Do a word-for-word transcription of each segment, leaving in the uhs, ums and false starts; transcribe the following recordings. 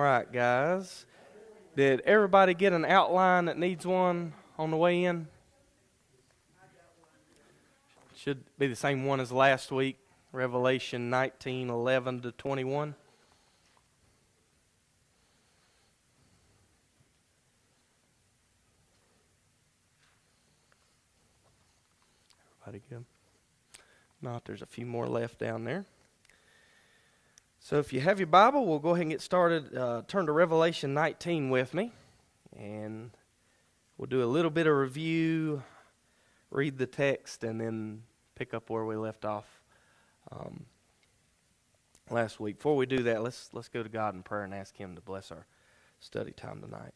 right, guys. Did everybody get an outline that needs one on the way in? Should be the same one as last week, Revelation nineteen, eleven to twenty-one. Everybody good? Not, there's a few more left down there. So if you have your Bible, we'll go ahead and get started. Uh, turn to Revelation nineteen with me, and we'll do a little bit of review, read the text, and then pick up where we left off um, last week. Before we do that, let's let's go to God in prayer and ask Him to bless our study time tonight.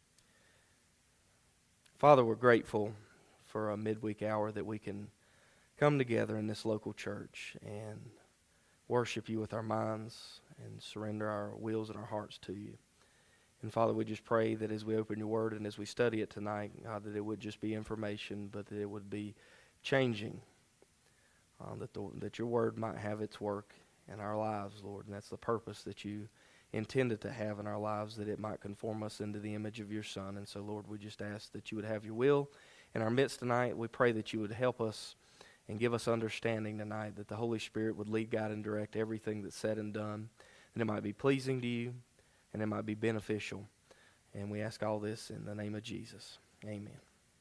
Father, we're grateful for a midweek hour that we can come together in this local church and worship You with our minds and surrender our wills and our hearts to You. And Father, we just pray that as we open Your Word and as we study it tonight, God, that it would just be information, but that it would be changing, uh, that, the, that Your Word might have its work in our lives, Lord. And that's the purpose that You intended to have in our lives, that it might conform us into the image of Your Son. And so, Lord, we just ask that You would have Your will in our midst tonight. We pray that You would help us and give us understanding tonight, that the Holy Spirit would lead, guide, and direct everything that's said and done, and it might be pleasing to You, and it might be beneficial. And we ask all this in the name of Jesus. Amen.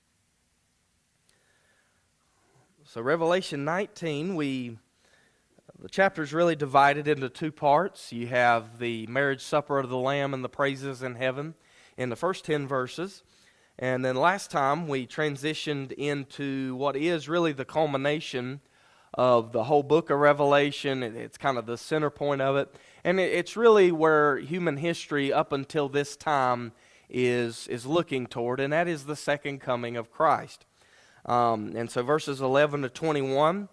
So Revelation nineteen, we the chapter is really divided into two parts. You have the marriage supper of the Lamb and the praises in heaven in the first ten verses. And then last time we transitioned into what is really the culmination of the whole book of Revelation. It's kind of the center point of it. And it's really where human history up until this time is, is looking toward, and that is the second coming of Christ. Um, and so verses eleven to twenty-one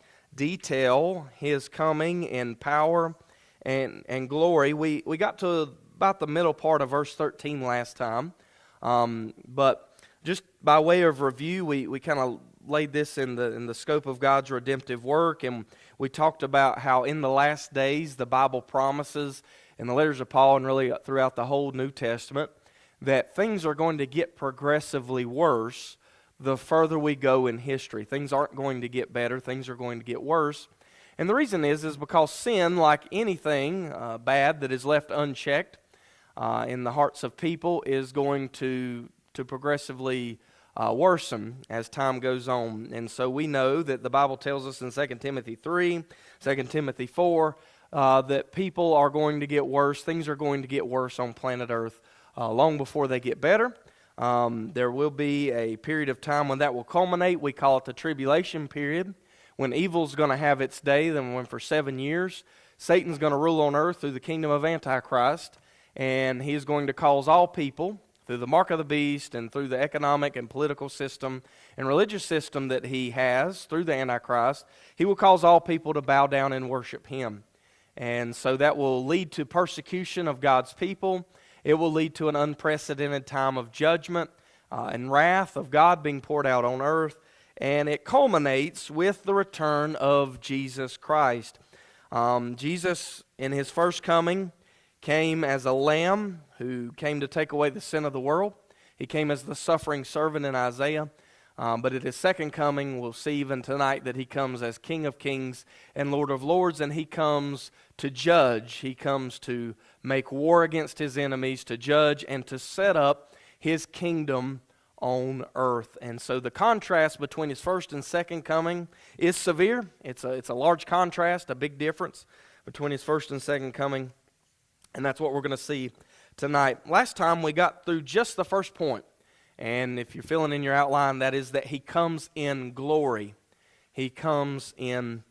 detail His coming in power and, and glory. We, we got to about the middle part of verse thirteen last time. Um, but just by way of review, we, we kind of laid this in the in the scope of God's redemptive work, and we talked about how in the last days the Bible promises in the letters of Paul and really throughout the whole New Testament that things are going to get progressively worse the further we go in history. Things aren't going to get better, things are going to get worse. And the reason is, is because sin, like anything uh, bad that is left unchecked uh, in the hearts of people, is going to to progressively uh, worsen as time goes on. And so we know that the Bible tells us in Second Timothy three, Second Timothy four, uh, that people are going to get worse. Things are going to get worse on planet Earth uh, long before they get better. Um, there will be a period of time when that will culminate. We call it the tribulation period, when evil's going to have its day, then when for seven years, Satan's going to rule on earth through the kingdom of Antichrist, and he's going to cause all people, through the mark of the beast and through the economic and political system and religious system that he has through the Antichrist, he will cause all people to bow down and worship him. And so that will lead to persecution of God's people. It will lead to an unprecedented time of judgment uh, and wrath of God being poured out on earth. And it culminates with the return of Jesus Christ. Um, Jesus, in His first coming, came as a lamb who came to take away the sin of the world. He came as the suffering servant in Isaiah. Um, but at His second coming, we'll see even tonight that He comes as King of Kings and Lord of Lords, and He comes to judge. He comes to make war against His enemies, to judge, and to set up His kingdom on earth. And so the contrast between His first and second coming is severe. It's a, it's a large contrast, a big difference between His first and second coming. And that's what we're going to see tonight. Last time we got through just the first point. And if you're filling in your outline, that is that He comes in glory. He comes in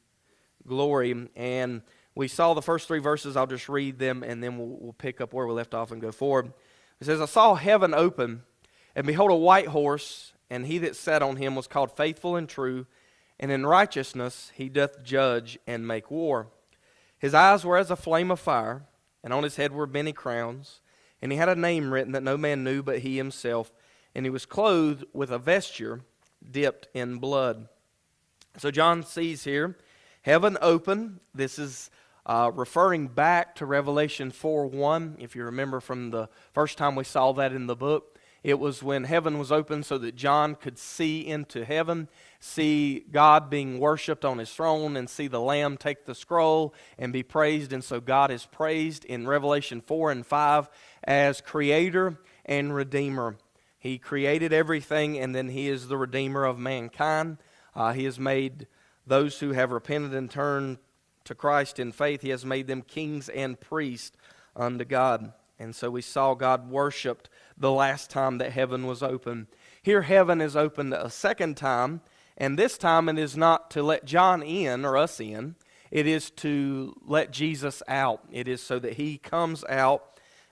glory. And we saw the first three verses. I'll just read them and then we'll, we'll pick up where we left off and go forward. It says, I saw heaven open, and behold a white horse, and he that sat on him was called Faithful and True, and in righteousness he doth judge and make war. His eyes were as a flame of fire, and on his head were many crowns, and he had a name written that no man knew but he himself, and he was clothed with a vesture dipped in blood. So John sees here heaven open. This is uh, referring back to Revelation four one. If you remember from the first time we saw that in the book, it was when heaven was open so that John could see into heaven, see God being worshipped on his throne, and see the Lamb take the scroll and be praised. And so God is praised in Revelation four and five as Creator and Redeemer. He created everything, and then He is the Redeemer of mankind. Uh, he has made those who have repented and turned to Christ in faith, He has made them kings and priests unto God. And so we saw God worshipped the last time that heaven was open. Here heaven is opened a second time, and this time it is not to let John in or us in. It is to let Jesus out. It is so that He comes out,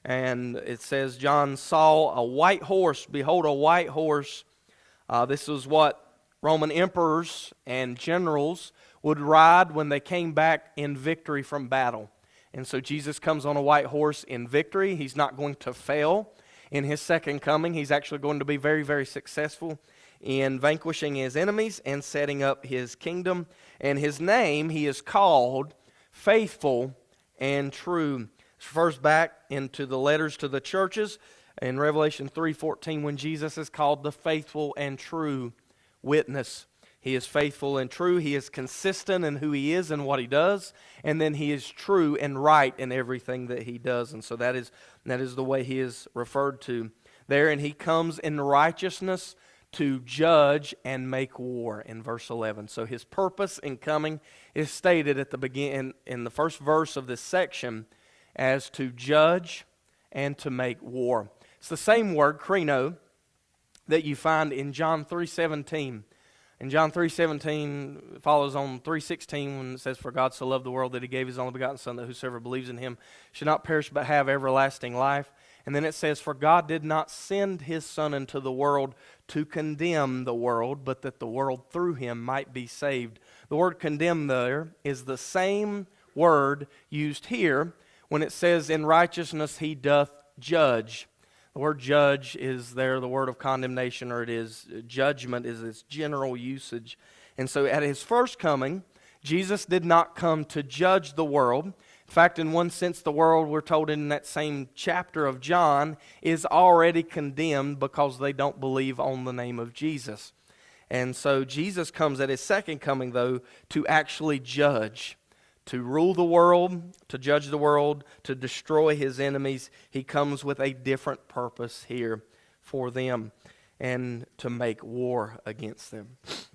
and it says, John saw a white horse. Behold, a white horse. Uh, this is what Roman emperors and generals would ride when they came back in victory from battle. And so Jesus comes on a white horse in victory. He's not going to fail in His second coming. He's actually going to be very, very successful in vanquishing His enemies and setting up His kingdom. And His name, He is called Faithful and True. This refers back into the letters to the churches in Revelation three fourteen when Jesus is called the faithful and true witness. He is faithful and true. He is consistent in who He is and what He does. And then He is true and right in everything that He does. And so that is, that is the way He is referred to there. And He comes in righteousness to judge and make war in verse eleven. So His purpose in coming is stated at the begin in the first verse of this section as to judge and to make war. It's the same word, krino, that you find in John three seventeen. In John three seventeen follows on three sixteen when it says, For God so loved the world that He gave His only begotten Son, that whosoever believes in Him should not perish but have everlasting life. And then it says, For God did not send His Son into the world to condemn the world, but that the world through Him might be saved. The word condemn there is the same word used here when it says, In righteousness He doth judge. The word judge is there, the word of condemnation, or it is judgment, is its general usage. And so at His first coming, Jesus did not come to judge the world. In fact, in one sense, the world, we're told in that same chapter of John, is already condemned because they don't believe on the name of Jesus. And so Jesus comes at His second coming, though, to actually judge, to rule the world, to judge the world, to destroy His enemies. He comes with a different purpose here for them and to make war against them.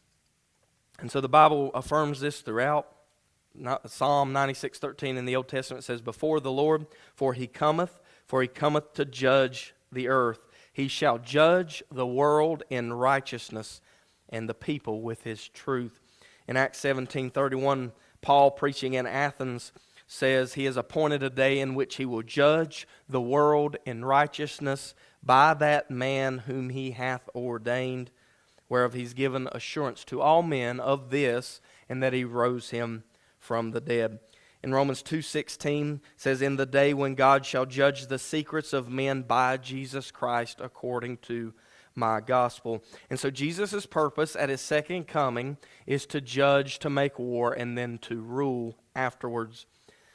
And so the Bible affirms this throughout. Psalm ninety-six thirteen in the Old Testament says, Before the Lord, for He cometh, for He cometh to judge the earth. He shall judge the world in righteousness and the people with His truth. In Acts seventeen thirty-one, Paul, preaching in Athens, says He has appointed a day in which He will judge the world in righteousness by that man whom He hath ordained, whereof He's given assurance to all men of this, and that He rose Him from the dead. In Romans two sixteen says, In the day when God shall judge the secrets of men by Jesus Christ according to my gospel. And so Jesus' purpose at His second coming is to judge, to make war, and then to rule afterwards.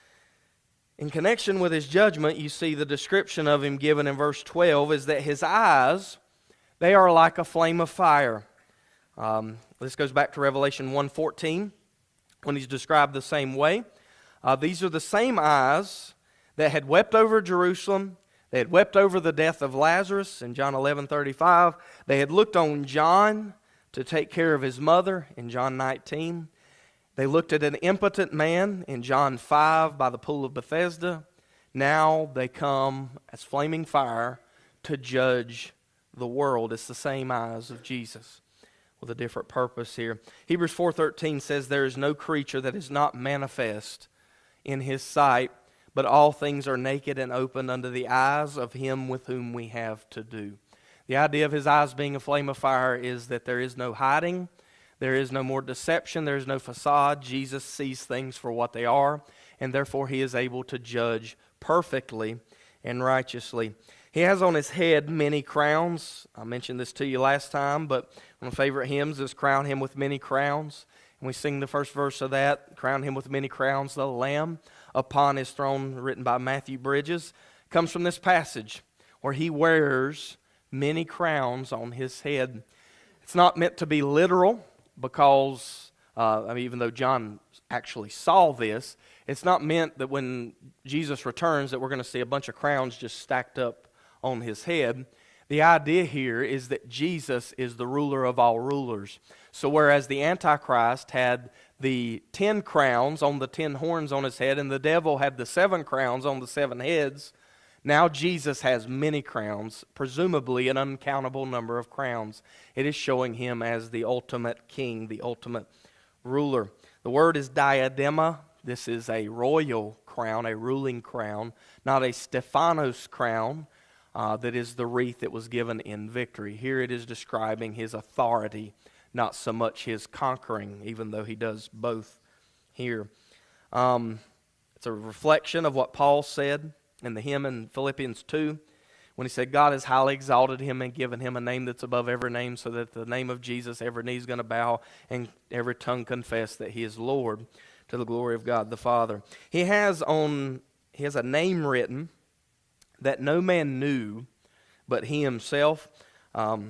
In connection with His judgment, you see the description of Him given in verse twelve is that His eyes, they are like a flame of fire. Um, this goes back to Revelation one fourteen when He's described the same way. Uh, these are the same eyes that had wept over Jerusalem. They had wept over the death of Lazarus in John eleven thirty-five. They had looked on John to take care of his mother in John nineteen. They looked at an impotent man in John five by the pool of Bethesda. Now they come as flaming fire to judge the world. It's the same eyes of Jesus with a different purpose here. Hebrews four thirteen says, There is no creature that is not manifest in His sight, but all things are naked and open unto the eyes of Him with whom we have to do. The idea of His eyes being a flame of fire is that there is no hiding, there is no more deception, there is no facade. Jesus sees things for what they are, and therefore He is able to judge perfectly and righteously. He has on His head many crowns. I mentioned this to you last time, but one of my favorite hymns is Crown Him with Many Crowns. And we sing the first verse of that, Crown Him with many crowns, the Lamb upon his throne, written by Matthew Bridges, comes from this passage where he wears many crowns on his head. It's not meant to be literal because, uh, I mean, even though John actually saw this, it's not meant that when Jesus returns that we're going to see a bunch of crowns just stacked up on his head. The idea here is that Jesus is the ruler of all rulers. So whereas the Antichrist had the ten crowns on the ten horns on his head and the devil had the seven crowns on the seven heads, now Jesus has many crowns, presumably an uncountable number of crowns. It is showing him as the ultimate king, the ultimate ruler. The word is diadema. This is a royal crown, a ruling crown, not a Stephanos crown uh, that is the wreath that was given in victory. Here it is describing his authority, not so much his conquering, even though he does both here. Um, it's a reflection of what Paul said in the hymn in Philippians two, when he said, God has highly exalted him and given him a name that's above every name, so that the name of Jesus every knee is going to bow and every tongue confess that he is Lord, to the glory of God the Father. He has on he has a name written that no man knew but he himself. Um,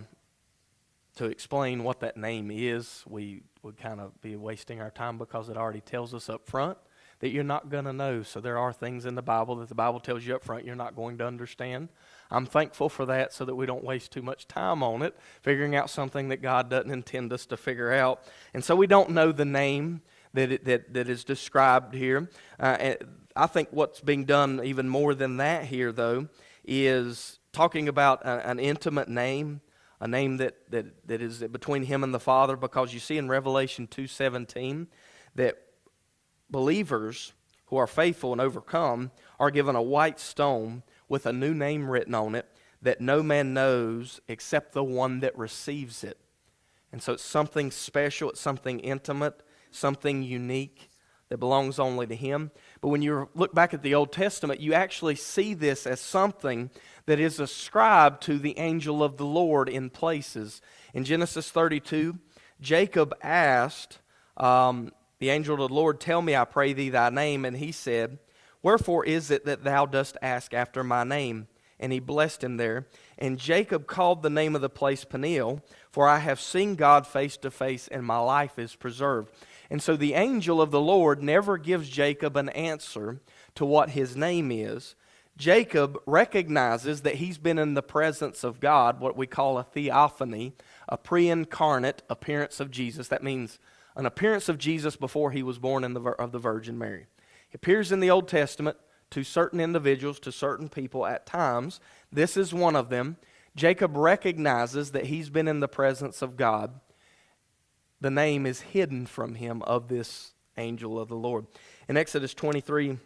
to explain what that name is, we would kind of be wasting our time because it already tells us up front that you're not going to know. So there are things in the Bible that the Bible tells you up front you're not going to understand. I'm thankful for that so that we don't waste too much time on it, figuring out something that God doesn't intend us to figure out. And so we don't know the name that it, that, that is described here. Uh, I think what's being done even more than that here, though, is talking about a, an intimate name, a name that, that, that is between him and the Father, because you see in Revelation two seventeen that believers who are faithful and overcome are given a white stone with a new name written on it that no man knows except the one that receives it. And so it's something special, it's something intimate, something unique that belongs only to him. But when you look back at the Old Testament, you actually see this as something that is ascribed to the angel of the Lord in places. In Genesis thirty-two, Jacob asked um, the angel of the Lord, tell me, I pray thee, thy name. And he said, wherefore is it that thou dost ask after my name? And he blessed him there. And Jacob called the name of the place Peniel, for I have seen God face to face, and my life is preserved. And so the angel of the Lord never gives Jacob an answer to what his name is. Jacob recognizes that he's been in the presence of God, what we call a theophany, a pre-incarnate appearance of Jesus. That means an appearance of Jesus before he was born in the, of the Virgin Mary. He appears in the Old Testament to certain individuals, to certain people at times. This is one of them. Jacob recognizes that he's been in the presence of God. The name is hidden from him of this angel of the Lord. In Exodus twenty-three,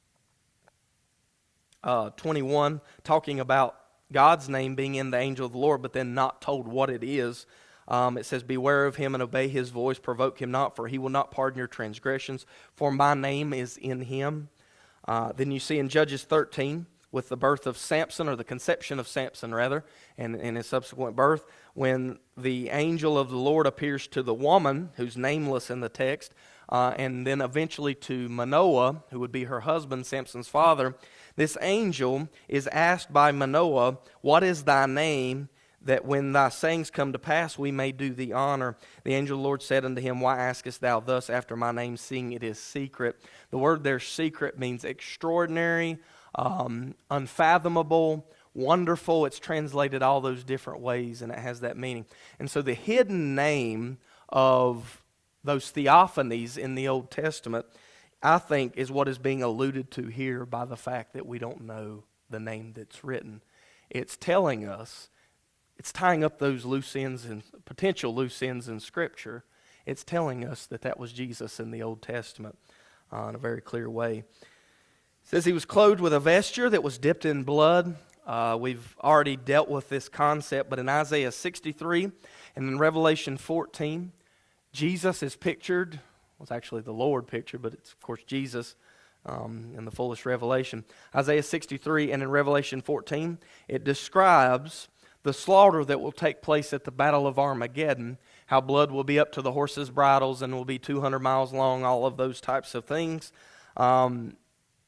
uh, twenty-one, talking about God's name being in the angel of the Lord, but then not told what it is. Um, it says, beware of him and obey his voice, provoke him not, for he will not pardon your transgressions, for my name is in him. Uh, then you see in Judges thirteen, with the birth of Samson, or the conception of Samson rather, and, and his subsequent birth, when the angel of the Lord appears to the woman, who's nameless in the text, uh, and then eventually to Manoah, who would be her husband, Samson's father, this angel is asked by Manoah, what is thy name, that when thy sayings come to pass, we may do thee honor. The angel of the Lord said unto him, why askest thou thus after my name, seeing it is secret? The word there, secret, means extraordinary, um, unfathomable, wonderful. It's translated all those different ways, and it has that meaning. And so the hidden name of those theophanies in the Old Testament, I think, is what is being alluded to here by the fact that we don't know the name that's written. It's telling us, it's tying up those loose ends and potential loose ends in Scripture. It's telling us that that was Jesus in the Old Testament uh, in a very clear way. It says he was clothed with a vesture that was dipped in blood. Uh, we've already dealt with this concept, but in Isaiah sixty-three and in Revelation fourteen, Jesus is pictured. Well, it's actually the Lord pictured, but it's of course Jesus um, in the fullest revelation. Isaiah sixty-three and in Revelation fourteen, it describes the slaughter that will take place at the Battle of Armageddon, how blood will be up to the horses' bridles and will be two hundred miles long, all of those types of things. Um,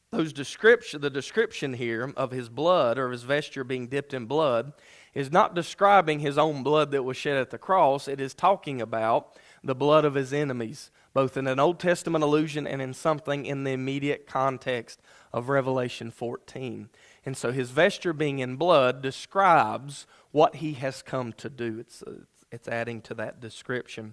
those description, the description here of his blood or his vesture being dipped in blood is not describing his own blood that was shed at the cross. It is talking about the blood of his enemies, both in an Old Testament allusion and in something in the immediate context of Revelation fourteen. And so his vesture being in blood describes what he has come to do. It's, it's adding to that description.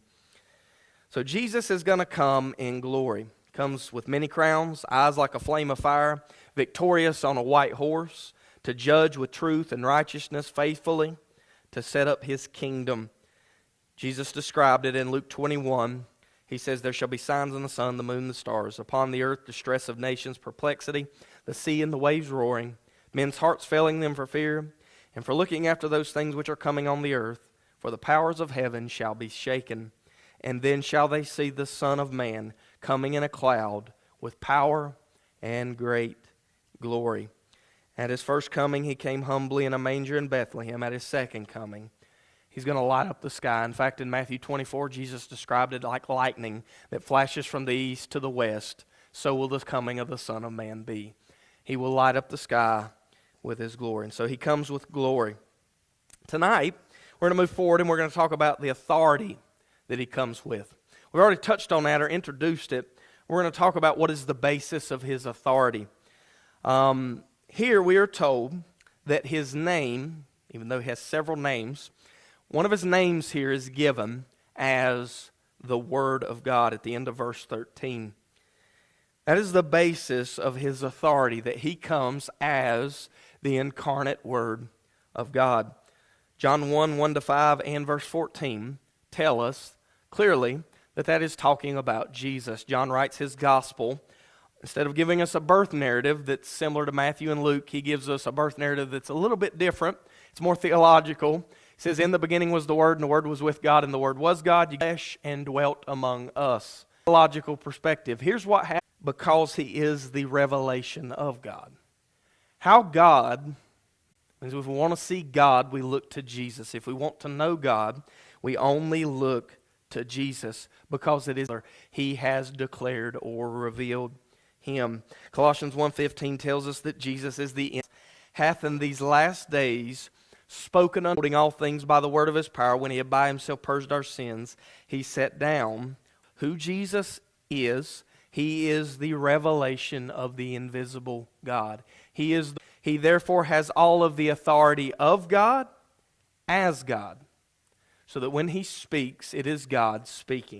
So Jesus is going to come in glory. Comes with many crowns, eyes like a flame of fire, victorious on a white horse, to judge with truth and righteousness faithfully, to set up his kingdom. Jesus described it in Luke twenty-one. He says, there shall be signs in the sun, the moon, the stars. Upon the earth, distress of nations, perplexity, the sea and the waves roaring, men's hearts failing them for fear, and for looking after those things which are coming on the earth. For the powers of heaven shall be shaken. And then shall they see the Son of Man coming in a cloud with power and great glory. At his first coming, he came humbly in a manger in Bethlehem. At his second coming, he's going to light up the sky. In fact, in Matthew twenty-four, Jesus described it like lightning that flashes from the east to the west. So will the coming of the Son of Man be. He will light up the sky with his glory. And so he comes with glory. Tonight, we're going to move forward and we're going to talk about the authority that he comes with. We've already touched on that or introduced it. We're going to talk about what is the basis of his authority. Um, here we are told that his name, even though he has several names, one of his names here is given as the Word of God at the end of verse thirteen. That is the basis of his authority, that he comes as the incarnate Word of God. John one, one to five and verse fourteen tell us clearly that that is talking about Jesus. John writes his gospel. Instead of giving us a birth narrative that's similar to Matthew and Luke, he gives us a birth narrative that's a little bit different. It's more theological. He says, in the beginning was the Word, and the Word was with God, and the Word was God, flesh and dwelt among us. Theological perspective. Here's what happened because he is the revelation of God. How God, if we want to see God, we look to Jesus. If we want to know God, we only look to Jesus because it is he has declared or revealed him. Colossians one fifteen tells us that Jesus is the end, hath in these last days spoken, unfolding all things by the word of his power. When he had by himself purged our sins, he set down who Jesus is. He is the revelation of the invisible God. He is. The, he therefore has all of the authority of God as God, so that when he speaks, it is God speaking.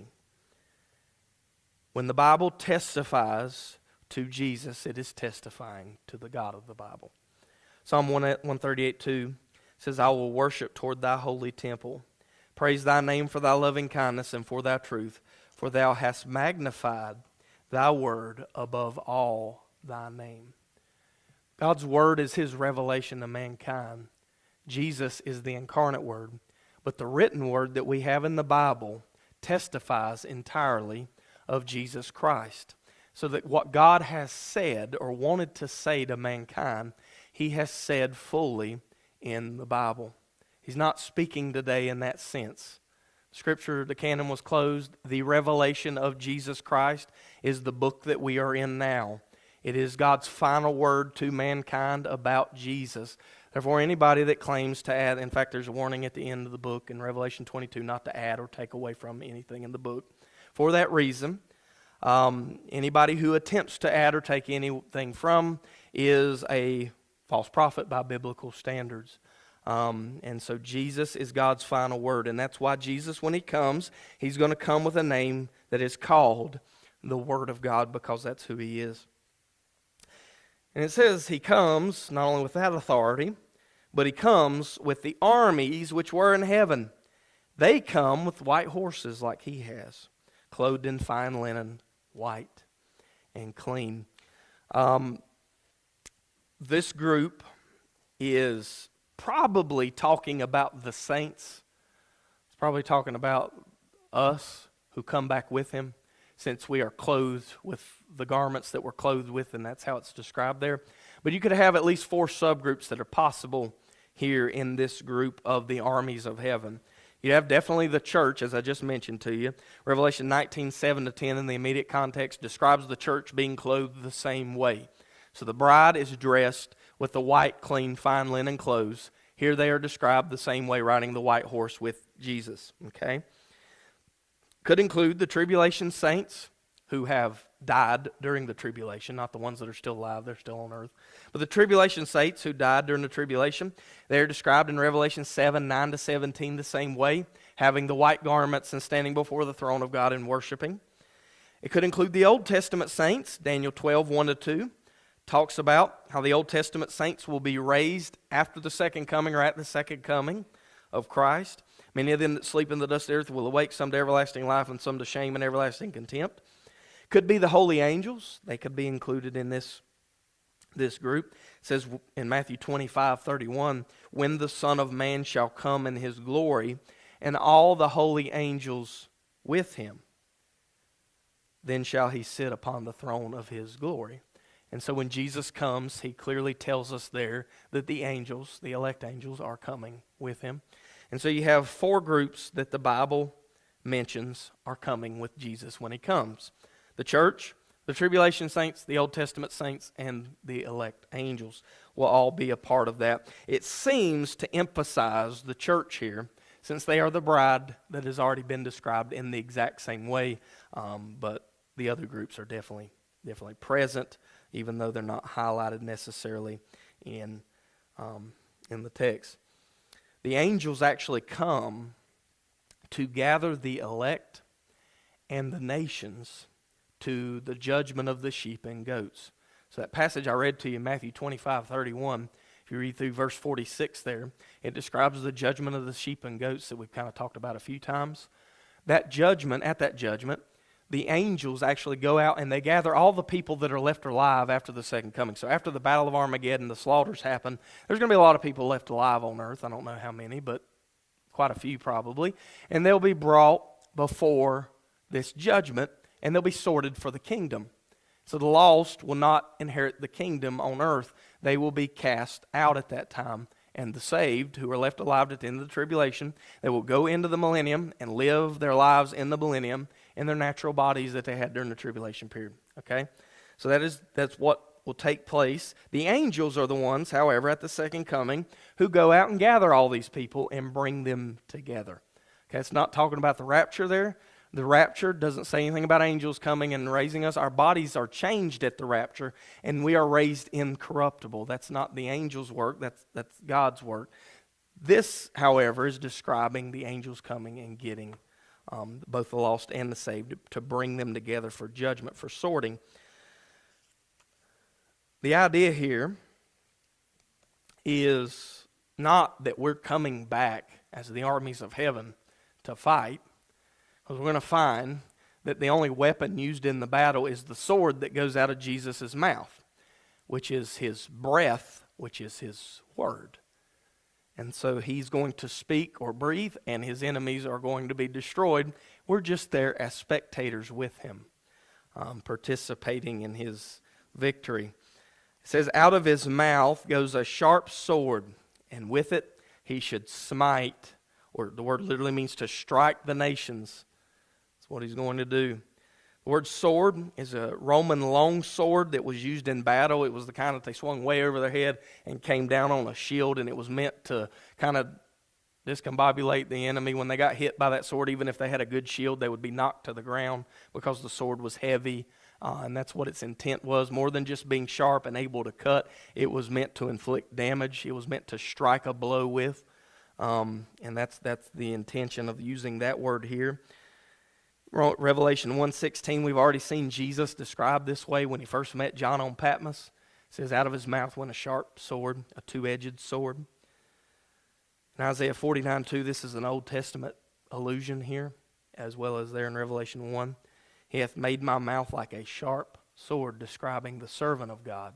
When the Bible testifies to Jesus, it is testifying to the God of the Bible. Psalm one thirty-eight two says, I will worship toward thy holy temple. Praise thy name for thy loving kindness and for thy truth, for thou hast magnified thy word above all thy name. God's word is his revelation to mankind. Jesus is the incarnate word. But the written word that we have in the Bible testifies entirely of Jesus Christ. So that what God has said or wanted to say to mankind, he has said fully in the Bible. He's not speaking today in that sense. Scripture, the canon was closed. The revelation of Jesus Christ is the book that we are in now. It is God's final word to mankind about Jesus. Therefore, anybody that claims to add, in fact, there's a warning at the end of the book in Revelation twenty-two not to add or take away from anything in the book. For that reason, um, anybody who attempts to add or take anything from is a false prophet by biblical standards. Um, and so Jesus is God's final word. And that's why Jesus, when he comes, he's going to come with a name that is called the Word of God, because that's who he is. And it says he comes not only with that authority, but he comes with the armies which were in heaven. They come with white horses like he has, clothed in fine linen, white and clean. Um, this group is probably talking about the saints. It's probably talking about us who come back with him, since we are clothed with the garments that we're clothed with, and that's how it's described there. But you could have at least four subgroups that are possible here in this group of the armies of heaven. You have definitely the church, as I just mentioned to you. Revelation nineteen, seven to ten in the immediate context describes the church being clothed the same way. So the bride is dressed with the white, clean, fine linen clothes. Here they are described the same way, riding the white horse with Jesus. Okay? Could include the tribulation saints who have died during the tribulation, not the ones that are still alive, they're still on earth. But the tribulation saints who died during the tribulation, they're described in Revelation seven, nine to seventeen the same way, having the white garments and standing before the throne of God and worshiping. It could include the Old Testament saints. Daniel twelve, one to two talks about how the Old Testament saints will be raised after the second coming or at the second coming of Christ. Many of them that sleep in the dust of the earth will awake, some to everlasting life and some to shame and everlasting contempt. Could be the holy angels. They could be included in this, this group. It says in Matthew twenty-five, thirty-one, when the Son of Man shall come in his glory, and all the holy angels with him, then shall he sit upon the throne of his glory. And so when Jesus comes, he clearly tells us there that the angels, the elect angels, are coming with him. And so you have four groups that the Bible mentions are coming with Jesus when he comes. The church, the tribulation saints, the Old Testament saints, and the elect angels will all be a part of that. It seems to emphasize the church here, since they are the bride that has already been described in the exact same way, um, but the other groups are definitely, definitely present, even though they're not highlighted necessarily in, um, in the text. The angels actually come to gather the elect and the nations to the judgment of the sheep and goats. So that passage I read to you, Matthew twenty-five, thirty-one, if you read through verse forty-six there, it describes the judgment of the sheep and goats that we've kind of talked about a few times. That judgment, at that judgment, the angels actually go out and they gather all the people that are left alive after the second coming. So after the Battle of Armageddon, the slaughters happen, there's going to be a lot of people left alive on earth. I don't know how many, but quite a few probably. And they'll be brought before this judgment, and they'll be sorted for the kingdom. So the lost will not inherit the kingdom on earth. They will be cast out at that time. And the saved, who are left alive at the end of the tribulation, they will go into the millennium and live their lives in the millennium in their natural bodies that they had during the tribulation period. Okay? So that is that's what will take place. The angels are the ones, however, at the second coming, who go out and gather all these people and bring them together. Okay, it's not talking about the rapture there. The rapture doesn't say anything about angels coming and raising us. Our bodies are changed at the rapture, and we are raised incorruptible. That's not the angels' work. That's, that's God's work. This, however, is describing the angels coming and getting um, both the lost and the saved to bring them together for judgment, for sorting. The idea here is not that we're coming back as the armies of heaven to fight. Because we're going to find that the only weapon used in the battle is the sword that goes out of Jesus' mouth, which is his breath, which is his word. And so he's going to speak or breathe, and his enemies are going to be destroyed. We're just there as spectators with him, um, participating in his victory. It says, out of his mouth goes a sharp sword, and with it he should smite, or the word literally means to strike the nations. What he's going to do. The word sword is a Roman long sword that was used in battle. It was the kind that they swung way over their head and came down on a shield, and it was meant to kind of discombobulate the enemy. When they got hit by that sword, even if they had a good shield, they would be knocked to the ground because the sword was heavy, uh, and that's what its intent was. More than just being sharp and able to cut, it was meant to inflict damage. It was meant to strike a blow with, um, and that's that's the intention of using that word here. Revelation one sixteen, we've already seen Jesus described this way when he first met John on Patmos. It says, out of his mouth went a sharp sword, a two-edged sword. In Isaiah forty-nine two, this is an Old Testament allusion here, as well as there in Revelation one. He hath made my mouth like a sharp sword, describing the servant of God.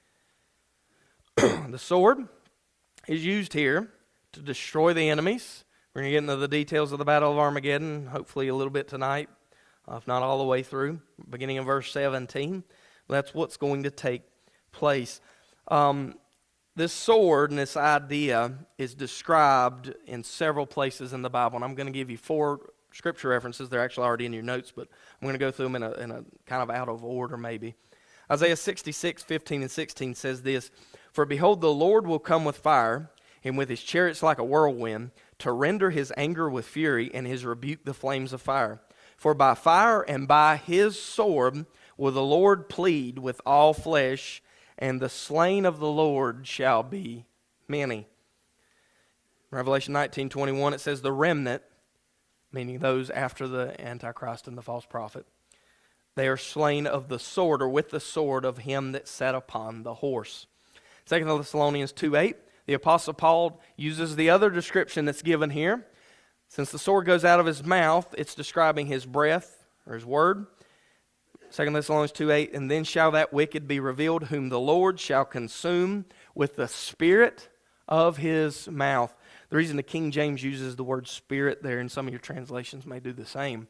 The sword is used here to destroy the enemies. We're going to get into the details of the Battle of Armageddon, hopefully a little bit tonight, uh, if not all the way through, beginning in verse seventeen. That's what's going to take place. Um, this sword and this idea is described in several places in the Bible, and I'm going to give you four scripture references. They're actually already in your notes, but I'm going to go through them in a, in a kind of out of order maybe. Isaiah sixty-six, fifteen and sixteen says this, "For behold, the Lord will come with fire, and with his chariots like a whirlwind, to render his anger with fury, and his rebuke the flames of fire. For by fire and by his sword will the Lord plead with all flesh, and the slain of the Lord shall be many." Revelation nineteen twenty-one, it says, "The remnant," meaning those after the Antichrist and the false prophet, "they are slain of the sword," or with the sword of him that sat upon the horse. Second Thessalonians two eight, the Apostle Paul uses the other description that's given here. Since the sword goes out of his mouth, it's describing his breath, or his word. Second Thessalonians two eight, "And then shall that wicked be revealed, whom the Lord shall consume with the spirit of his mouth." The reason the King James uses the word spirit there, and some of your translations may do the same,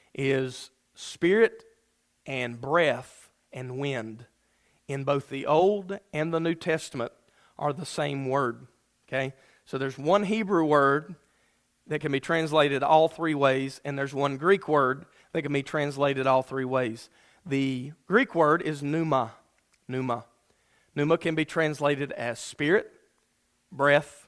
is spirit and breath and wind in both the Old and the New Testament are the same word. Okay? So there's one Hebrew word that can be translated all three ways, and there's one Greek word that can be translated all three ways. The Greek word is pneuma. Pneuma. Pneuma can be translated as spirit, breath,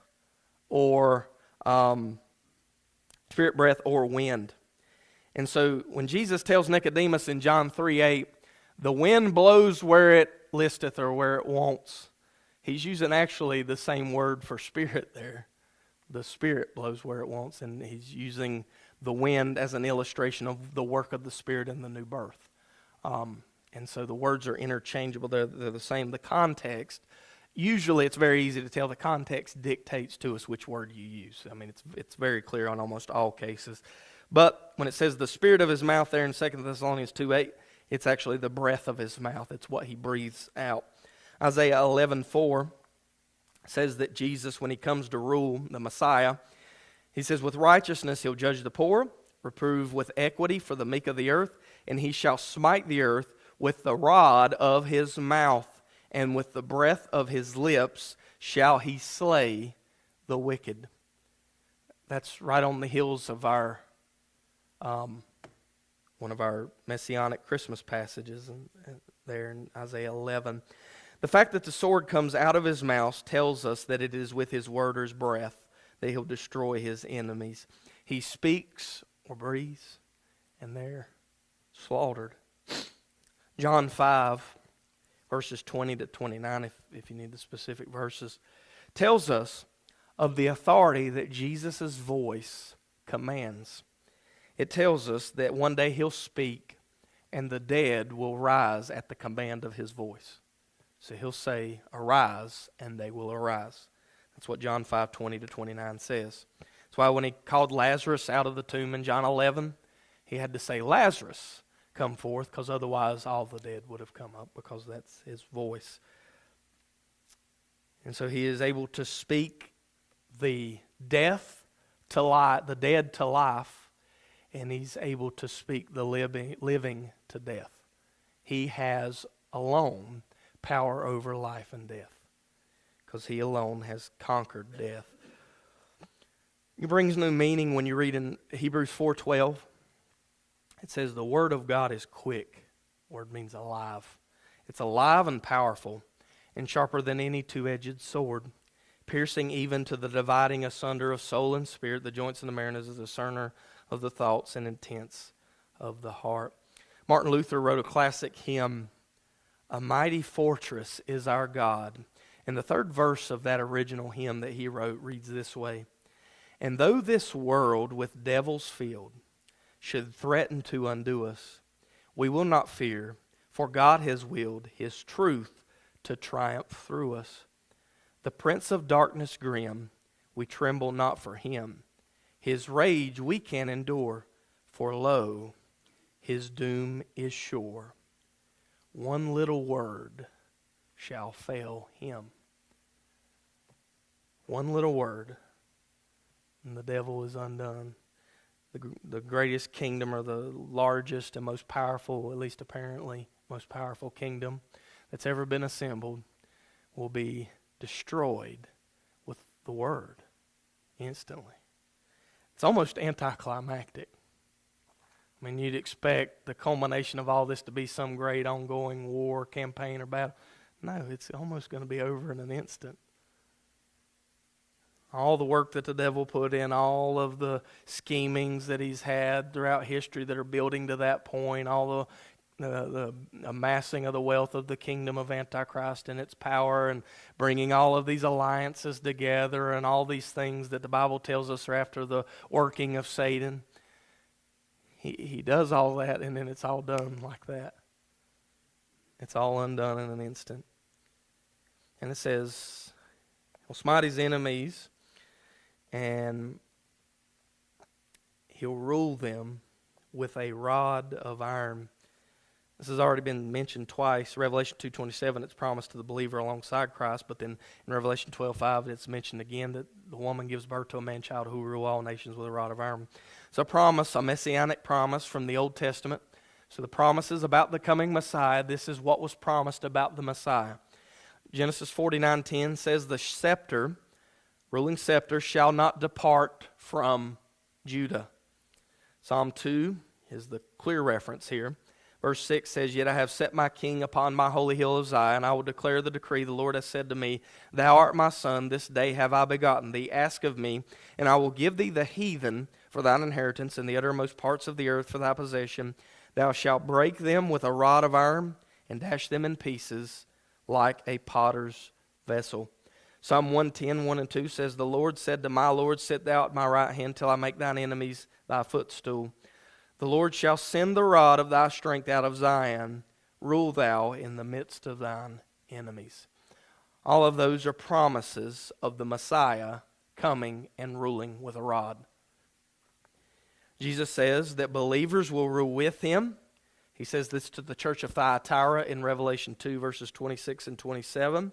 or um, spirit, breath, or wind. And so when Jesus tells Nicodemus in John three eight, "The wind blows where it listeth," or where it wants, he's using actually the same word for spirit there. The Spirit blows where it wants, and he's using the wind as an illustration of the work of the Spirit in the new birth. Um, and so the words are interchangeable. They're, they're the same. The context, usually it's very easy to tell. The context dictates to us which word you use. I mean, it's it's very clear on almost all cases. But when it says the spirit of his mouth there in Second Thessalonians two eight, it's actually the breath of his mouth. It's what he breathes out. Isaiah eleven four says that Jesus, when he comes to rule, the Messiah, he says, "With righteousness he'll judge the poor, reprove with equity for the meek of the earth, and he shall smite the earth with the rod of his mouth, and with the breath of his lips shall he slay the wicked." That's right on the heels of our um, one of our messianic Christmas passages in, in, there in Isaiah eleven. The fact that the sword comes out of his mouth tells us that it is with his word or his breath that he'll destroy his enemies. He speaks or breathes, and they're slaughtered. John five, verses twenty to twenty-nine, if, if you need the specific verses, tells us of the authority that Jesus' voice commands. It tells us that one day he'll speak, and the dead will rise at the command of his voice. So he'll say, "Arise," and they will arise. That's what John five, twenty to twenty-nine says. That's why when he called Lazarus out of the tomb in John eleven, he had to say, "Lazarus, come forth," because otherwise all the dead would have come up, because that's his voice. And so he is able to speak the death to life, the dead to life, and he's able to speak the living, living to death. He has alone power over life and death, because he alone has conquered death. It brings new meaning when you read in Hebrews four twelve. It says the word of God is quick. Word means alive. It's alive and powerful, and sharper than any two-edged sword, piercing even to the dividing asunder of soul and spirit, the joints and the marrow, as a discerner of the thoughts and intents of the heart. Martin Luther wrote a classic hymn, "A Mighty Fortress is Our God." And the third verse of that original hymn that he wrote reads this way: "And though this world with devils filled should threaten to undo us, we will not fear, for God has willed His truth to triumph through us. The prince of darkness grim, we tremble not for him. His rage we can endure, for lo, his doom is sure. One little word shall fail him." One little word, and the devil is undone. The, the greatest kingdom, or the largest and most powerful, at least apparently most powerful kingdom that's ever been assembled, will be destroyed with the word instantly. It's almost anticlimactic. I mean, you'd expect the culmination of all this to be some great ongoing war, campaign, or battle. No, it's almost going to be over in an instant. All the work that the devil put in, all of the schemings that he's had throughout history that are building to that point, all the, the, the amassing of the wealth of the kingdom of Antichrist and its power, and bringing all of these alliances together, and all these things that the Bible tells us are after the working of Satan. He, he does all that, and then it's all done like that. It's all undone in an instant. And it says, he'll smite his enemies, and he'll rule them with a rod of iron. This has already been mentioned twice. Revelation two twenty-seven, it's promised to the believer alongside Christ, but then in Revelation twelve five, it's mentioned again that the woman gives birth to a man-child who will rule all nations with a rod of iron. It's a promise, a messianic promise from the Old Testament. So the promises about the coming Messiah, this is what was promised about the Messiah. Genesis forty-nine ten says, the scepter, ruling scepter, shall not depart from Judah. Psalm two is the clear reference here. Verse six says, yet I have set my king upon my holy hill of Zion. I will declare the decree. The Lord has said to me, thou art my son. This day have I begotten thee. Ask of me, and I will give thee the heathen for thine inheritance, and the uttermost parts of the earth for thy possession. Thou shalt break them with a rod of iron, and dash them in pieces like a potter's vessel. Psalm one ten, one and two says, the Lord said to my Lord, sit thou at my right hand till I make thine enemies thy footstool. The Lord shall send the rod of thy strength out of Zion. Rule thou in the midst of thine enemies. All of those are promises of the Messiah coming and ruling with a rod. Jesus says that believers will rule with him. He says this to the church of Thyatira in Revelation two, verses twenty-six and twenty-seven.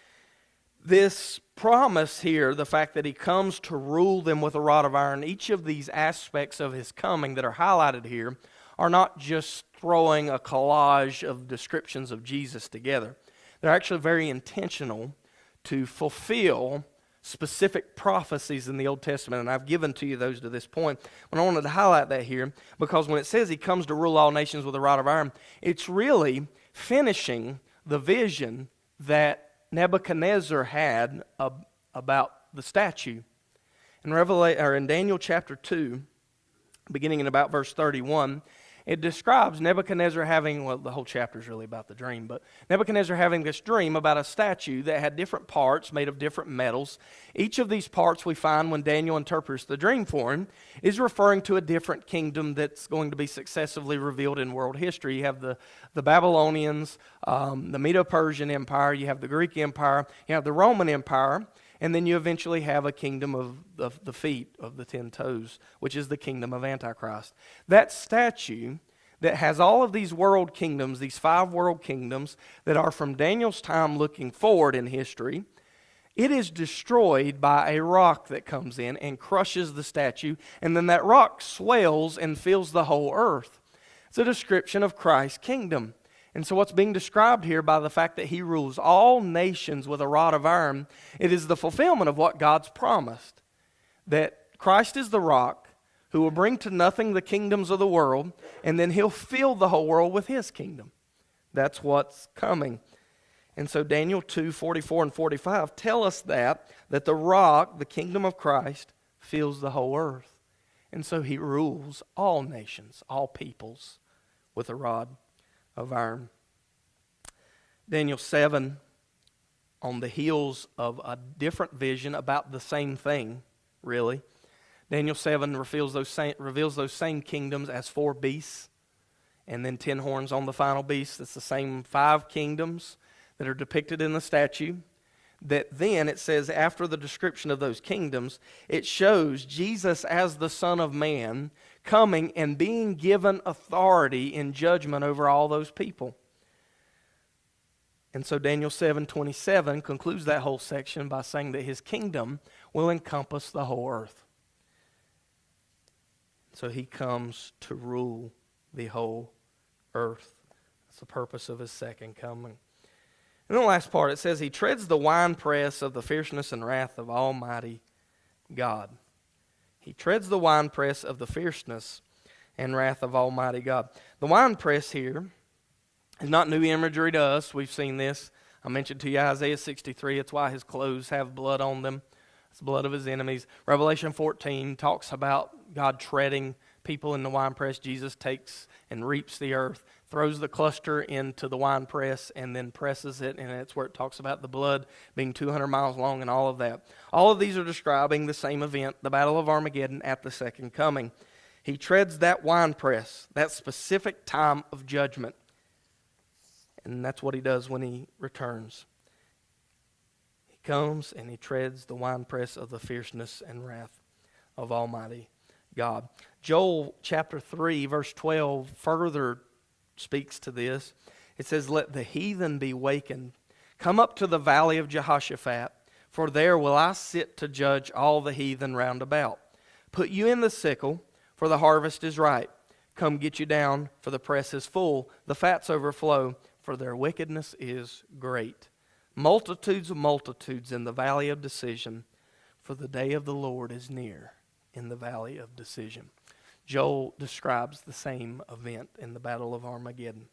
This promise here, the fact that he comes to rule them with a rod of iron, each of these aspects of his coming that are highlighted here are not just throwing a collage of descriptions of Jesus together. They're actually very intentional to fulfill specific prophecies in the Old Testament, and I've given to you those to this point. But I wanted to highlight that here because when it says he comes to rule all nations with a rod of iron, it's really finishing the vision that Nebuchadnezzar had uh, about the statue. In Revelation, or in Daniel chapter two, beginning in about verse thirty-one, it describes Nebuchadnezzar having, well, the whole chapter is really about the dream, but Nebuchadnezzar having this dream about a statue that had different parts made of different metals. Each of these parts we find when Daniel interprets the dream for him is referring to a different kingdom that's going to be successively revealed in world history. You have the, the Babylonians, um, the Medo-Persian Empire, you have the Greek Empire, you have the Roman Empire, and then you eventually have a kingdom of, of the feet, of the ten toes, which is the kingdom of Antichrist. That statue that has all of these world kingdoms, these five world kingdoms that are from Daniel's time looking forward in history, it is destroyed by a rock that comes in and crushes the statue, and then that rock swells and fills the whole earth. It's a description of Christ's kingdom. And so what's being described here by the fact that he rules all nations with a rod of iron, it is the fulfillment of what God's promised. That Christ is the rock who will bring to nothing the kingdoms of the world, and then he'll fill the whole world with his kingdom. That's what's coming. And so Daniel two, forty-four and forty-five tell us that, that the rock, the kingdom of Christ, fills the whole earth. And so he rules all nations, all peoples, with a rod of iron. Daniel seven, on the heels of a different vision about the same thing, really. Daniel seven reveals those same, reveals those same kingdoms as four beasts, and then ten horns on the final beast. That's the same five kingdoms that are depicted in the statue. That then it says after the description of those kingdoms, it shows Jesus as the Son of Man coming and being given authority in judgment over all those people. And so Daniel seven twenty-seven concludes that whole section by saying that his kingdom will encompass the whole earth. So he comes to rule the whole earth. That's the purpose of his second coming. And the last part, it says, he treads the winepress of the fierceness and wrath of Almighty God. He treads the winepress of the fierceness and wrath of Almighty God. The winepress here is not new imagery to us. We've seen this. I mentioned to you Isaiah sixty-three. It's why his clothes have blood on them. It's the blood of his enemies. Revelation fourteen talks about God treading people in the winepress. Jesus takes and reaps the earth, throws the cluster into the winepress, and then presses it, and that's where it talks about the blood being two hundred miles long and all of that. All of these are describing the same event, the Battle of Armageddon at the second coming. He treads that winepress, that specific time of judgment. And that's what he does when he returns. He comes and he treads the winepress of the fierceness and wrath of Almighty God. Joel chapter three, verse twelve, further speaks to this. It says, "Let the heathen be wakened. Come up to the valley of Jehoshaphat, for there will I sit to judge all the heathen round about. Put you in the sickle, for the harvest is ripe. Come get you down, for the press is full, the fats overflow, for their wickedness is great. Multitudes of multitudes in the valley of decision, for the day of the Lord is near in the valley of decision." Joel describes the same event in the Battle of Armageddon.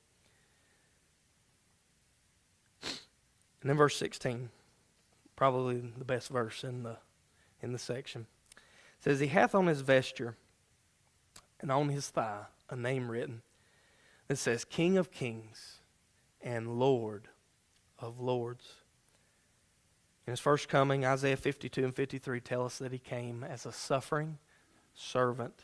And then verse sixteen, probably the best verse in the in the section. It says, "He hath on his vesture and on his thigh a name written that says, King of Kings and Lord of Lords." In his first coming, Isaiah fifty-two and fifty-three tell us that he came as a suffering servant.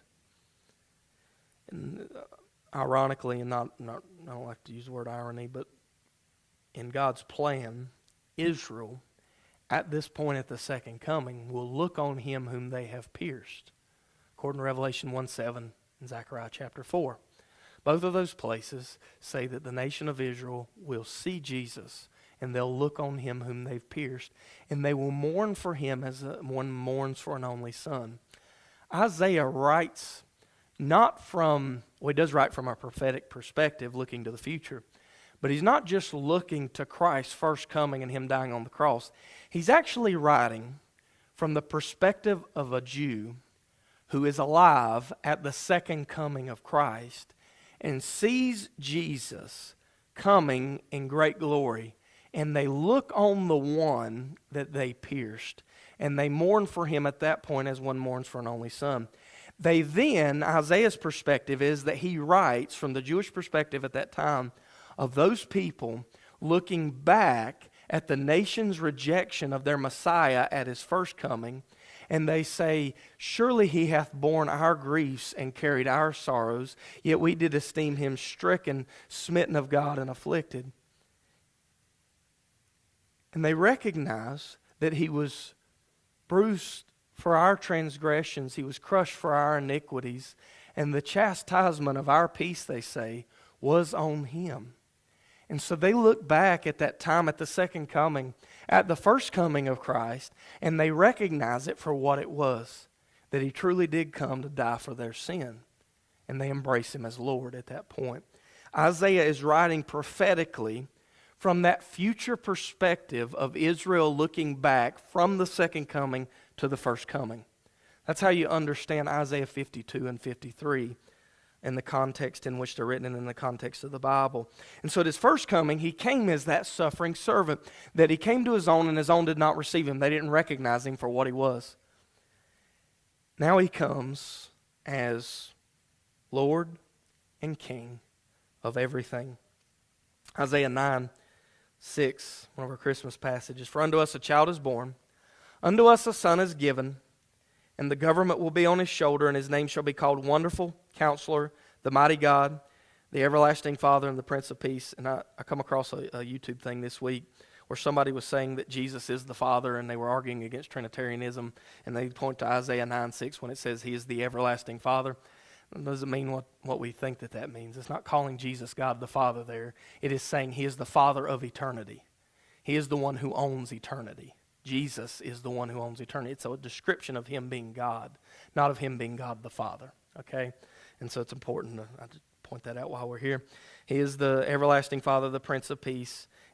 And uh, ironically, and not, not, I don't like to use the word irony, but in God's plan, Israel, at this point at the second coming, will look on him whom they have pierced, according to Revelation one seven and Zechariah chapter four. Both of those places say that the nation of Israel will see Jesus, and they'll look on him whom they've pierced, and they will mourn for him as one mourns for an only son. Isaiah writes not from, well, he does write from a prophetic perspective, looking to the future, but he's not just looking to Christ's first coming and him dying on the cross. He's actually writing from the perspective of a Jew who is alive at the second coming of Christ and sees Jesus coming in great glory, and they look on the one that they pierced, and they mourn for him at that point as one mourns for an only son. They then, Isaiah's perspective is that he writes from the Jewish perspective at that time of those people looking back at the nation's rejection of their Messiah at his first coming, and they say, "Surely he hath borne our griefs and carried our sorrows, yet we did esteem him stricken, smitten of God, and afflicted." And they recognize that he was bruised for our transgressions, he was crushed for our iniquities, and the chastisement of our peace, they say, was on him. And so they look back at that time at the second coming, at the first coming of Christ, and they recognize it for what it was, that he truly did come to die for their sin. And they embrace him as Lord at that point. Isaiah is writing prophetically from that future perspective of Israel looking back from the second coming to the first coming. That's how you understand Isaiah fifty-two and fifty-three in the context in which they're written and in the context of the Bible. And so at his first coming, he came as that suffering servant, that he came to his own and his own did not receive him. They didn't recognize him for what he was. Now he comes as Lord and King of everything. Isaiah nine six, one of our Christmas passages. "For unto us a child is born, unto us a son is given, and the government will be on his shoulder, and his name shall be called Wonderful, Counselor, the Mighty God, the Everlasting Father, and the Prince of Peace." And I, I come across a, a YouTube thing this week where somebody was saying that Jesus is the Father, and they were arguing against Trinitarianism, and they point to Isaiah nine six when it says he is the Everlasting Father. It doesn't mean what, what we think that that means. It's not calling Jesus God the Father there. It is saying he is the Father of eternity. He is the one who owns eternity. Jesus is the one who owns eternity. It's a description of him being God, not of him being God the Father. Okay? And so it's important to I just point that out while we're here. He is the everlasting Father, the Prince of Peace.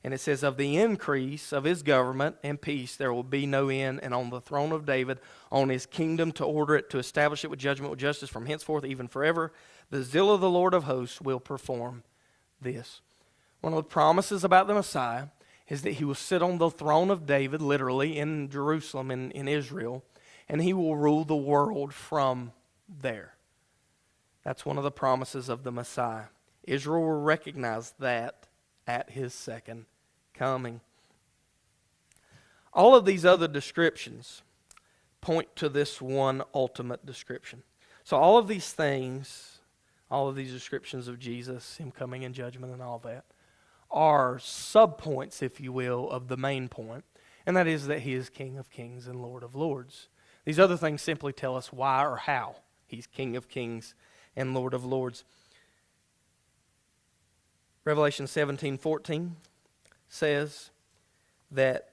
And it says, of the increase of his government and peace there will be no end, and on the throne of David, on his kingdom, to order it, to establish it with judgment, with justice from henceforth even forever. The zeal of the Lord of hosts will perform this. One of the promises about the Messiah is that he will sit on the throne of David, literally, in Jerusalem, in, in Israel, and he will rule the world from there. That's one of the promises of the Messiah. Israel will recognize that at his second coming. All of these other descriptions point to this one ultimate description. So all of these things, all of these descriptions of Jesus, him coming in judgment and all that, are subpoints, if you will, of the main point, and that is that he is King of kings and Lord of lords. These other things simply tell us why or how he's King of kings and Lord of lords. Revelation seventeen fourteen says that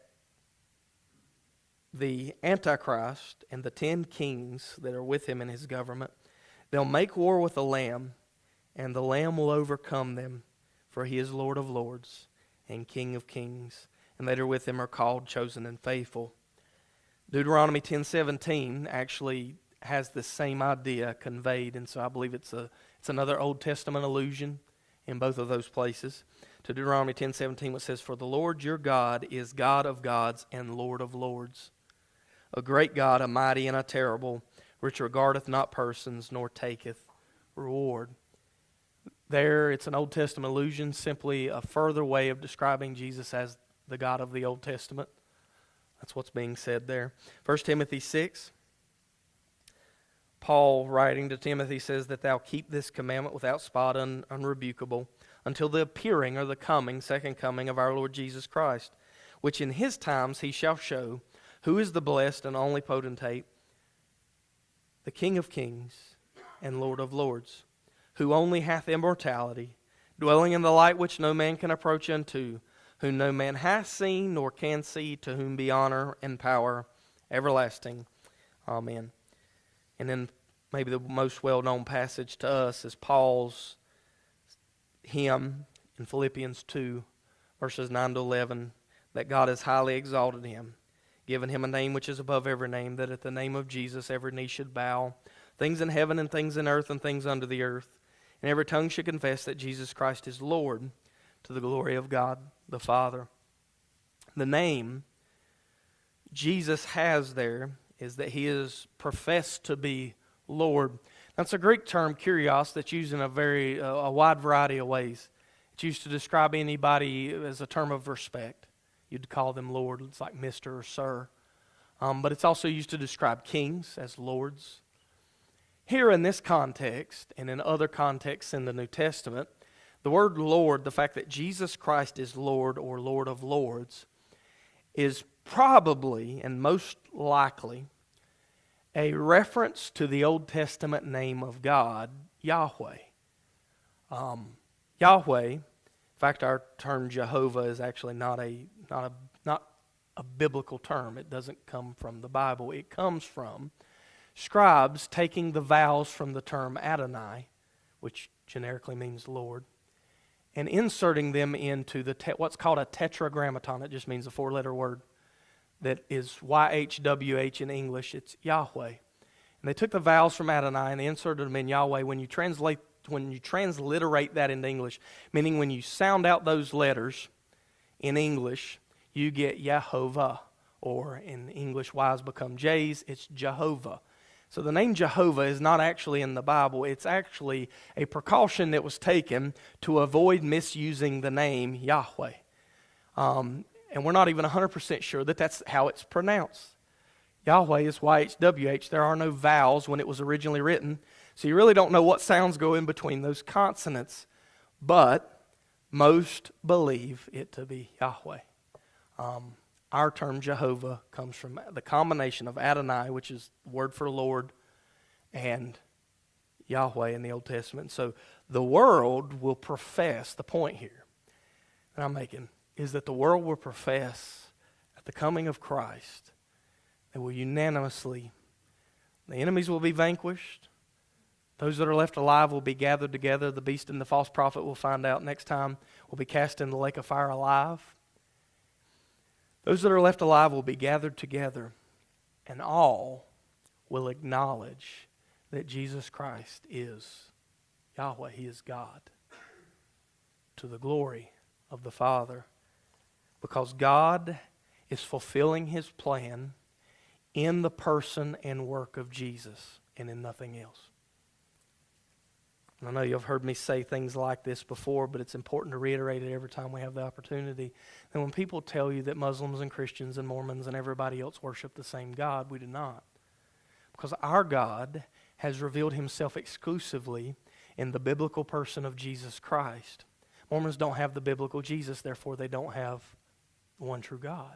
the Antichrist and the ten kings that are with him in his government, they'll make war with the Lamb, and the Lamb will overcome them, for he is Lord of lords and King of kings, and that are with him are called, chosen, and faithful. Deuteronomy ten seventeen actually has the same idea conveyed, and so I believe it's a it's another Old Testament allusion in both of those places. To Deuteronomy ten seventeen, which says, for the Lord your God is God of gods and Lord of lords, a great God, a mighty and a terrible, which regardeth not persons, nor taketh reward. There, it's an Old Testament allusion, simply a further way of describing Jesus as the God of the Old Testament. That's what's being said there. First Timothy six, Paul, writing to Timothy, says that thou keep this commandment without spot, un, unrebukable, until the appearing or the coming, second coming of our Lord Jesus Christ, which in his times he shall show who is the blessed and only potentate, the King of kings and Lord of lords, who only hath immortality, dwelling in the light which no man can approach unto, whom no man hath seen nor can see, to whom be honor and power everlasting. Amen. And then maybe the most well-known passage to us is Paul's hymn in Philippians two, verses nine to eleven, that God has highly exalted him, given him a name which is above every name, that at the name of Jesus every knee should bow, things in heaven and things in earth and things under the earth, and every tongue should confess that Jesus Christ is Lord, to the glory of God the Father. The name Jesus has there is that he is professed to be Lord. That's a Greek term, kurios, that's used in a very uh, a wide variety of ways. It's used to describe anybody as a term of respect. You'd call them Lord. It's like Mister or Sir. Um, but it's also used to describe kings as lords. Here in this context, and in other contexts in the New Testament, the word Lord, the fact that Jesus Christ is Lord or Lord of Lords, is probably and most likely a reference to the Old Testament name of God, Yahweh. Um, Yahweh, in fact, our term Jehovah is actually not a not a not a biblical term. It doesn't come from the Bible. It comes from scribes taking the vowels from the term Adonai, which generically means Lord, and inserting them into the te- what's called a tetragrammaton. It just means a four-letter word that is Y H W H in English. It's Yahweh. And they took the vowels from Adonai and they inserted them in Yahweh. When you translate, when you transliterate that into English, meaning when you sound out those letters in English, you get Yehovah, or in English, Y's become J's, it's Jehovah. So the name Jehovah is not actually in the Bible. It's actually a precaution that was taken to avoid misusing the name Yahweh. Um, and we're not even one hundred percent sure that that's how it's pronounced. Yahweh is Y H W H. There are no vowels when it was originally written. So you really don't know what sounds go in between those consonants. But most believe it to be Yahweh. Um, our term Jehovah comes from the combination of Adonai, which is the word for Lord, and Yahweh in the Old Testament. So the world will profess, the point here that I'm making is that the world will profess at the coming of Christ that will unanimously, the enemies will be vanquished, those that are left alive will be gathered together, the beast and the false prophet will find out next time, will be cast in the lake of fire alive. Those that are left alive will be gathered together, and all will acknowledge that Jesus Christ is Yahweh. He is God, to the glory of the Father, because God is fulfilling His plan in the person and work of Jesus and in nothing else. And I know you've heard me say things like this before, but it's important to reiterate it every time we have the opportunity. And when people tell you that Muslims and Christians and Mormons and everybody else worship the same God, we do not. Because our God has revealed Himself exclusively in the biblical person of Jesus Christ. Mormons don't have the biblical Jesus, therefore they don't have the one true God.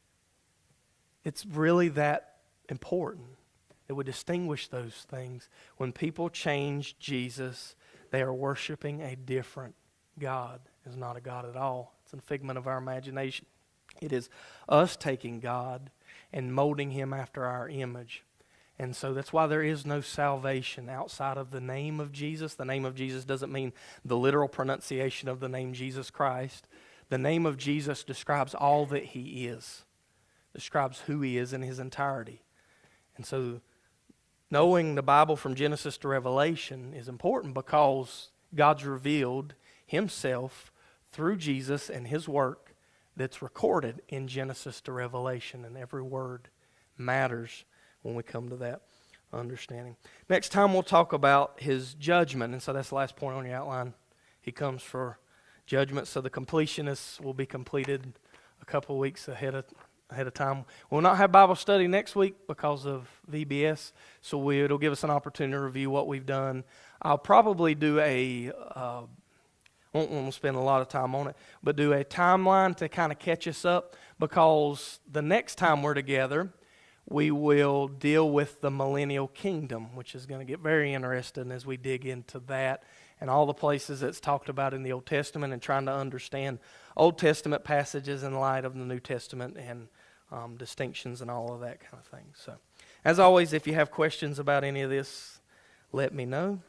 It's really that important that we distinguish those things. When people change Jesus, they are worshiping a different God. It's not a God at all. It's a figment of our imagination. It is us taking God and molding Him after our image. And so that's why there is no salvation outside of the name of Jesus. The name of Jesus doesn't mean the literal pronunciation of the name Jesus Christ. The name of Jesus describes all that He is, describes who He is in His entirety. And so knowing the Bible from Genesis to Revelation is important because God's revealed Himself through Jesus and His work that's recorded in Genesis to Revelation, and every word matters when we come to that understanding. Next time we'll talk about His judgment, and so that's the last point on your outline. He comes for judgment, so the completionists will be completed a couple of weeks ahead of ahead of time. We'll not have Bible study next week because of V B S, so we, it'll give us an opportunity to review what we've done. I'll probably do a, uh, won't want to spend a lot of time on it, but do a timeline to kind of catch us up, because the next time we're together, we will deal with the millennial kingdom, which is going to get very interesting as we dig into that and all the places that's talked about in the Old Testament, and trying to understand Old Testament passages in light of the New Testament and um, distinctions and all of that kind of thing. So, as always, if you have questions about any of this, let me know.